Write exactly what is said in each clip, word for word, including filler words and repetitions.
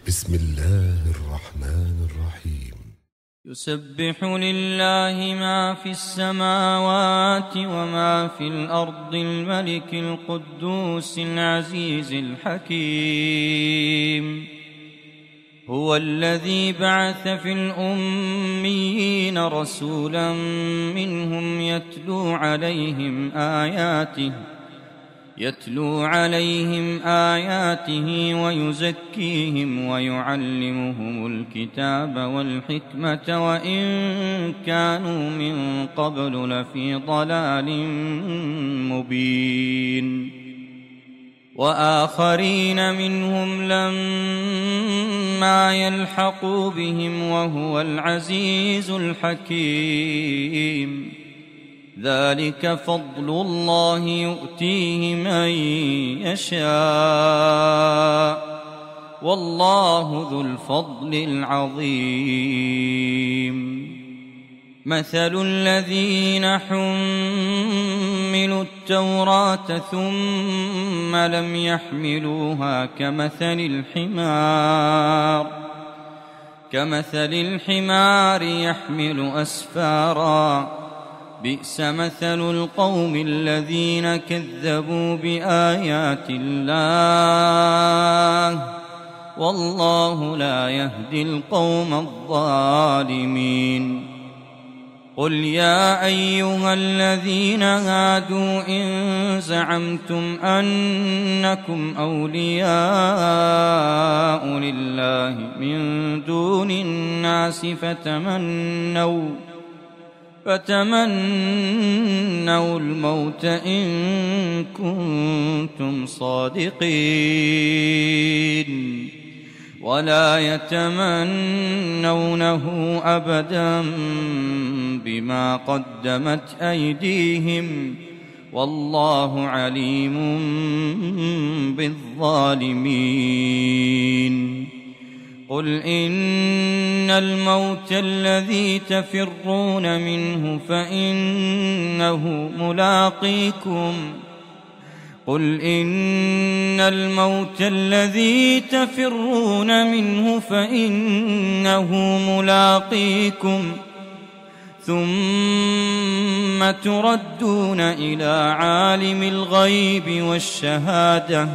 بسم الله الرحمن الرحيم. يسبح لله ما في السماوات وما في الأرض الملك القدوس العزيز الحكيم. هو الذي بعث في الأميين رسولا منهم يتلو عليهم آياته يتلو عليهم آياته ويزكيهم ويعلمهم الكتاب والحكمة وإن كانوا من قبل لفي ضلال مبين. وآخرين منهم لما يلحقوا بهم وهو العزيز الحكيم. ذلك فضل الله يؤتيه من يشاء والله ذو الفضل العظيم. مثل الذين حملوا التوراة ثم لم يحملوها كمثل الحمار كمثل الحمار يحمل أسفارا بئس مثل القوم الذين كذبوا بآيات الله والله لا يهدي القوم الظالمين. قل يا أيها الذين هادوا إن زعمتم أنكم أولياء لله من دون الناس فتمنوا فتمنوا الموت إن كنتم صادقين ولا يتمنونه أبدا بما قدمت أيديهم والله عليم بالظالمين. قل إن الموت الذي تفرون منه فإنه ملاقيكم قل إن الموت الذي تفرون منه فإنه ملاقيكم ثم تردون إلى عالم الغيب والشهادة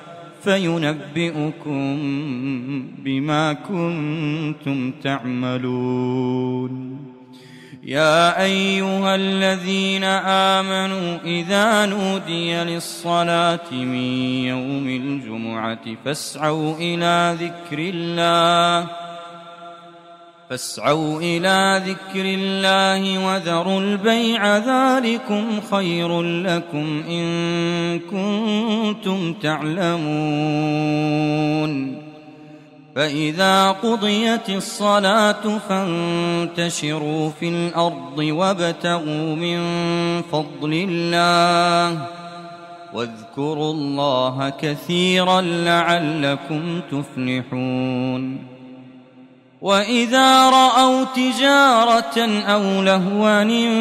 فينبئكم بما كنتم تعملون. يا أيها الذين آمنوا إذا نودي للصلاة من يوم الجمعة فاسعوا إلى ذكر الله فاسعوا إلى ذكر الله وذروا البيع ذلكم خير لكم إن كنتم تعلمون. فإذا قضيت الصلاة فانتشروا في الأرض وابتغوا من فضل الله واذكروا الله كثيرا لعلكم تفلحون. وإذا رأوا تجارة أو لهوا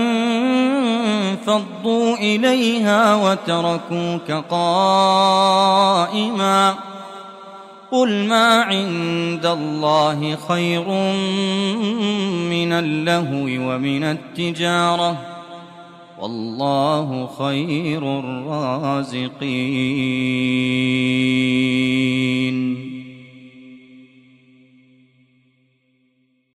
انفضوا إليها وتركوك قائما قل ما عند الله خير من اللهو ومن التجارة والله خير الرازقين.